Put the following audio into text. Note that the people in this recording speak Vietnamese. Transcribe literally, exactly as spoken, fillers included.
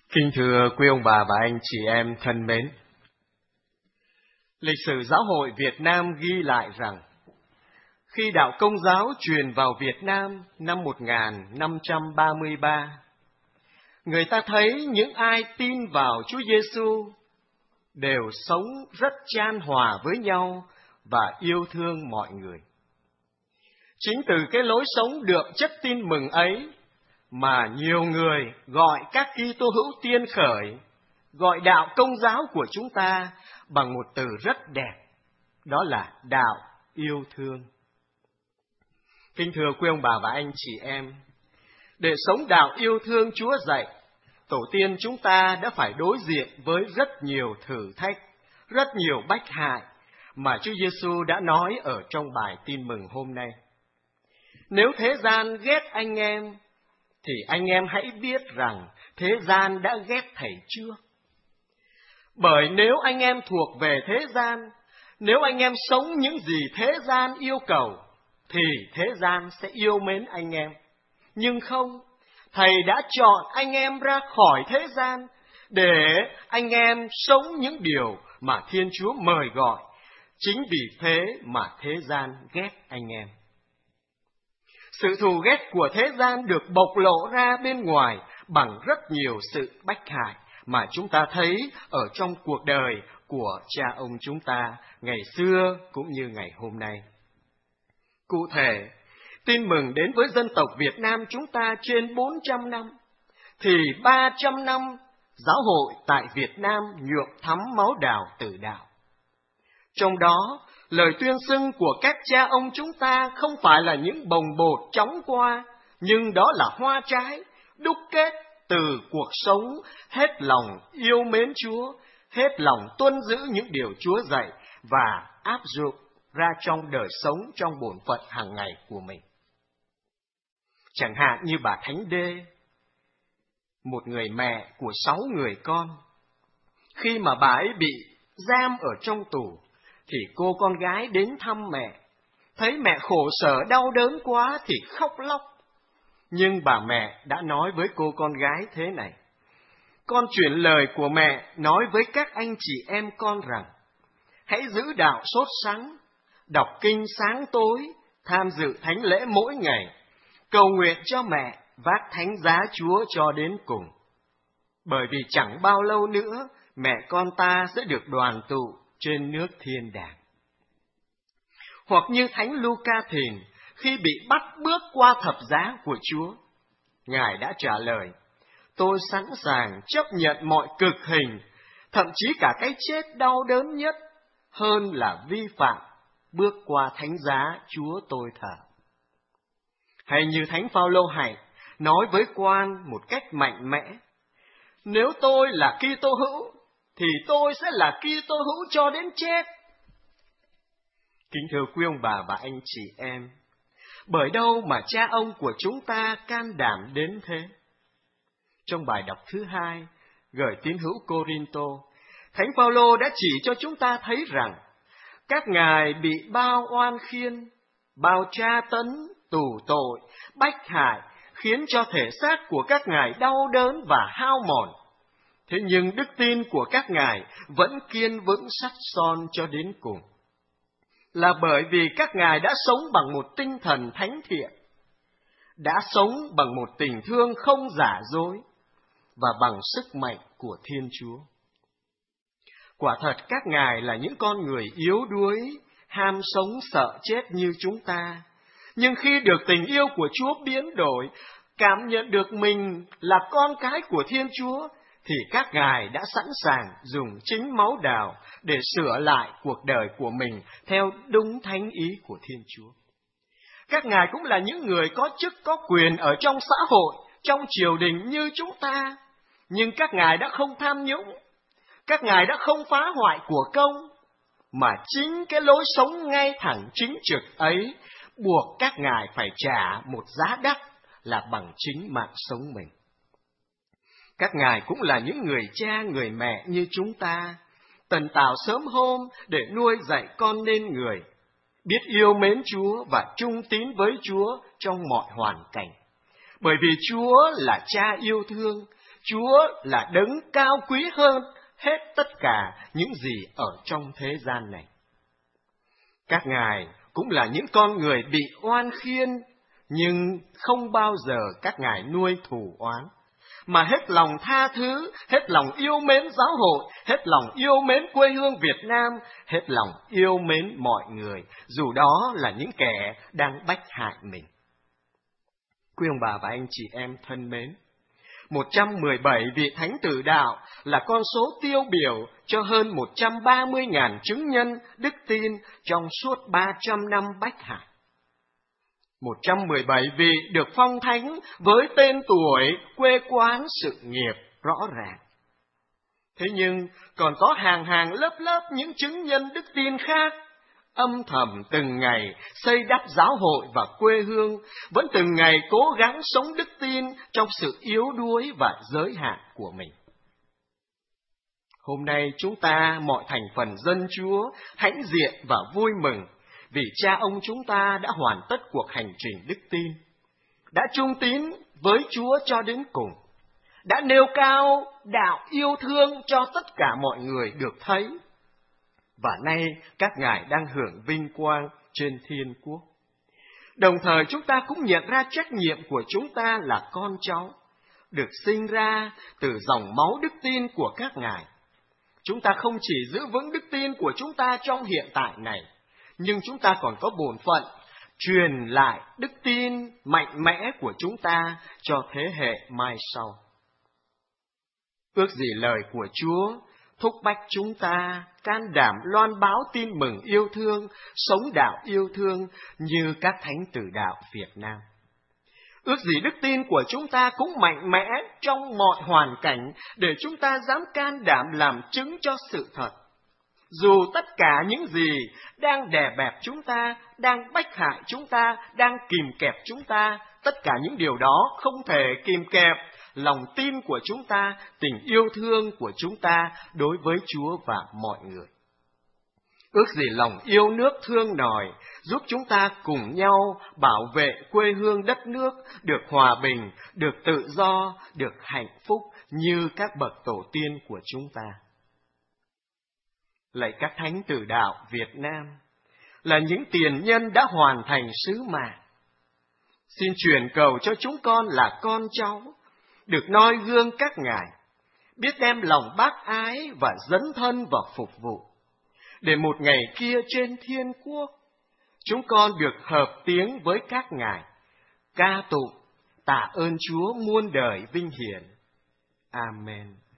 Kính thưa quý ông bà và anh chị em thân mến, lịch sử giáo hội Việt Nam ghi lại rằng, khi đạo Công giáo truyền vào Việt Nam năm một nghìn năm trăm ba mươi ba, người ta thấy những ai tin vào Chúa Giêsu đều sống rất chan hòa với nhau và yêu thương mọi người. Chính từ cái lối sống đượm chất tin mừng ấy mà nhiều người gọi các Kitô hữu tiên khởi, gọi đạo Công giáo của chúng ta bằng một từ rất đẹp, đó là đạo yêu thương. Kính thưa quý ông bà và anh chị em, để sống đạo yêu thương Chúa dạy, tổ tiên chúng ta đã phải đối diện với rất nhiều thử thách, rất nhiều bách hại mà Chúa Giêsu đã nói ở trong bài tin mừng hôm nay. Nếu thế gian ghét anh em, thì anh em hãy biết rằng thế gian đã ghét Thầy trước. Bởi nếu anh em thuộc về thế gian, nếu anh em sống những gì thế gian yêu cầu, thì thế gian sẽ yêu mến anh em. Nhưng không, Thầy đã chọn anh em ra khỏi thế gian, để anh em sống những điều mà Thiên Chúa mời gọi. Chính vì thế mà thế gian ghét anh em. Sự thù ghét của thế gian được bộc lộ ra bên ngoài bằng rất nhiều sự bách hại mà chúng ta thấy ở trong cuộc đời của cha ông chúng ta ngày xưa cũng như ngày hôm nay. Cụ thể, tin mừng đến với dân tộc Việt Nam chúng ta trên bốn trăm năm, thì ba trăm năm giáo hội tại Việt Nam nhuộm thắm máu đào tử đạo. Trong đó, lời tuyên xưng của các cha ông chúng ta không phải là những bồng bột chóng qua, nhưng đó là hoa trái, đúc kết từ cuộc sống hết lòng yêu mến Chúa, hết lòng tuân giữ những điều Chúa dạy và áp dụng ra trong đời sống, trong bổn phận hàng ngày của mình. Chẳng hạn như bà Thánh Đê, một người mẹ của sáu người con. Khi mà bà ấy bị giam ở trong tù, thì cô con gái đến thăm mẹ, thấy mẹ khổ sở đau đớn quá thì khóc lóc. Nhưng bà mẹ đã nói với cô con gái thế này: con chuyển lời của mẹ nói với các anh chị em con rằng, hãy giữ đạo sốt sắng, đọc kinh sáng tối, tham dự thánh lễ mỗi ngày, cầu nguyện cho mẹ, vác thánh giá Chúa cho đến cùng. Bởi vì chẳng bao lâu nữa, mẹ con ta sẽ được đoàn tụ trên nước thiên đàng. Hoặc như Thánh Luca Thìn, khi bị bắt bước qua thập giá của Chúa, Ngài đã trả lời: tôi sẵn sàng chấp nhận mọi cực hình, thậm chí cả cái chết đau đớn nhất, hơn là vi phạm bước qua thánh giá Chúa tôi thờ. Hay như Thánh Phaolô Hạnh nói với quan một cách mạnh mẽ: nếu tôi là Kitô hữu, thì tôi sẽ là Kitô hữu cho đến chết. Kính thưa quý ông bà và anh chị em, bởi đâu mà cha ông của chúng ta can đảm đến thế? Trong bài đọc thứ hai, gửi tín hữu Cô-rin-tô, Thánh Phaolô đã chỉ cho chúng ta thấy rằng, các ngài bị bao oan khiên, bao tra tấn, tù tội, bách hại, khiến cho thể xác của các ngài đau đớn và hao mòn. Thế nhưng đức tin của các ngài vẫn kiên vững sắt son cho đến cùng. Là bởi vì các ngài đã sống bằng một tinh thần thánh thiện, đã sống bằng một tình thương không giả dối, và bằng sức mạnh của Thiên Chúa. Quả thật các ngài là những con người yếu đuối, ham sống sợ chết như chúng ta. Nhưng khi được tình yêu của Chúa biến đổi, cảm nhận được mình là con cái của Thiên Chúa, thì các ngài đã sẵn sàng dùng chính máu đào để sửa lại cuộc đời của mình theo đúng thánh ý của Thiên Chúa. Các ngài cũng là những người có chức có quyền ở trong xã hội, trong triều đình như chúng ta. Nhưng các ngài đã không tham nhũng, các ngài đã không phá hoại của công, mà chính cái lối sống ngay thẳng chính trực ấy buộc các ngài phải trả một giá đắt là bằng chính mạng sống mình. Các ngài cũng là những người cha, người mẹ như chúng ta, tần tảo sớm hôm để nuôi dạy con nên người, biết yêu mến Chúa và trung tín với Chúa trong mọi hoàn cảnh. Bởi vì Chúa là cha yêu thương, Chúa là đấng cao quý hơn hết tất cả những gì ở trong thế gian này. Các ngài cũng là những con người bị oan khiên, nhưng không bao giờ các ngài nuôi thù oán, mà hết lòng tha thứ, hết lòng yêu mến giáo hội, hết lòng yêu mến quê hương Việt Nam, hết lòng yêu mến mọi người, dù đó là những kẻ đang bách hại mình. Quý ông bà và anh chị em thân mến, một trăm mười bảy vị thánh tử đạo là con số tiêu biểu cho hơn một trăm ba mươi nghìn chứng nhân đức tin trong suốt ba trăm năm bách hại. một trăm mười bảy vị được phong thánh với tên tuổi, quê quán, sự nghiệp rõ ràng. Thế nhưng còn có hàng hàng lớp lớp những chứng nhân đức tin khác, âm thầm từng ngày xây đắp giáo hội và quê hương, vẫn từng ngày cố gắng sống đức tin trong sự yếu đuối và giới hạn của mình. Hôm nay chúng ta, mọi thành phần dân Chúa, hãnh diện và vui mừng vì cha ông chúng ta đã hoàn tất cuộc hành trình đức tin, đã trung tín với Chúa cho đến cùng, đã nêu cao đạo yêu thương cho tất cả mọi người được thấy, và nay các ngài đang hưởng vinh quang trên thiên quốc. Đồng thời chúng ta cũng nhận ra trách nhiệm của chúng ta là con cháu, được sinh ra từ dòng máu đức tin của các ngài. Chúng ta không chỉ giữ vững đức tin của chúng ta trong hiện tại này, nhưng chúng ta còn có bổn phận truyền lại đức tin mạnh mẽ của chúng ta cho thế hệ mai sau. Ước gì lời của Chúa thúc bách chúng ta can đảm loan báo tin mừng yêu thương, sống đạo yêu thương như các thánh tử đạo Việt Nam. Ước gì đức tin của chúng ta cũng mạnh mẽ trong mọi hoàn cảnh để chúng ta dám can đảm làm chứng cho sự thật. Dù tất cả những gì đang đè bẹp chúng ta, đang bách hại chúng ta, đang kìm kẹp chúng ta, tất cả những điều đó không thể kìm kẹp lòng tin của chúng ta, tình yêu thương của chúng ta đối với Chúa và mọi người. Ước gì lòng yêu nước thương nòi giúp chúng ta cùng nhau bảo vệ quê hương đất nước được hòa bình, được tự do, được hạnh phúc như các bậc tổ tiên của chúng ta. Lạy các thánh tử đạo Việt Nam, là những tiền nhân đã hoàn thành sứ mạng, xin truyền cầu cho chúng con là con cháu, được noi gương các ngài, biết đem lòng bác ái và dấn thân vào phục vụ, để một ngày kia trên thiên quốc, chúng con được hợp tiếng với các ngài, ca tụng tạ ơn Chúa muôn đời vinh hiển. Amen.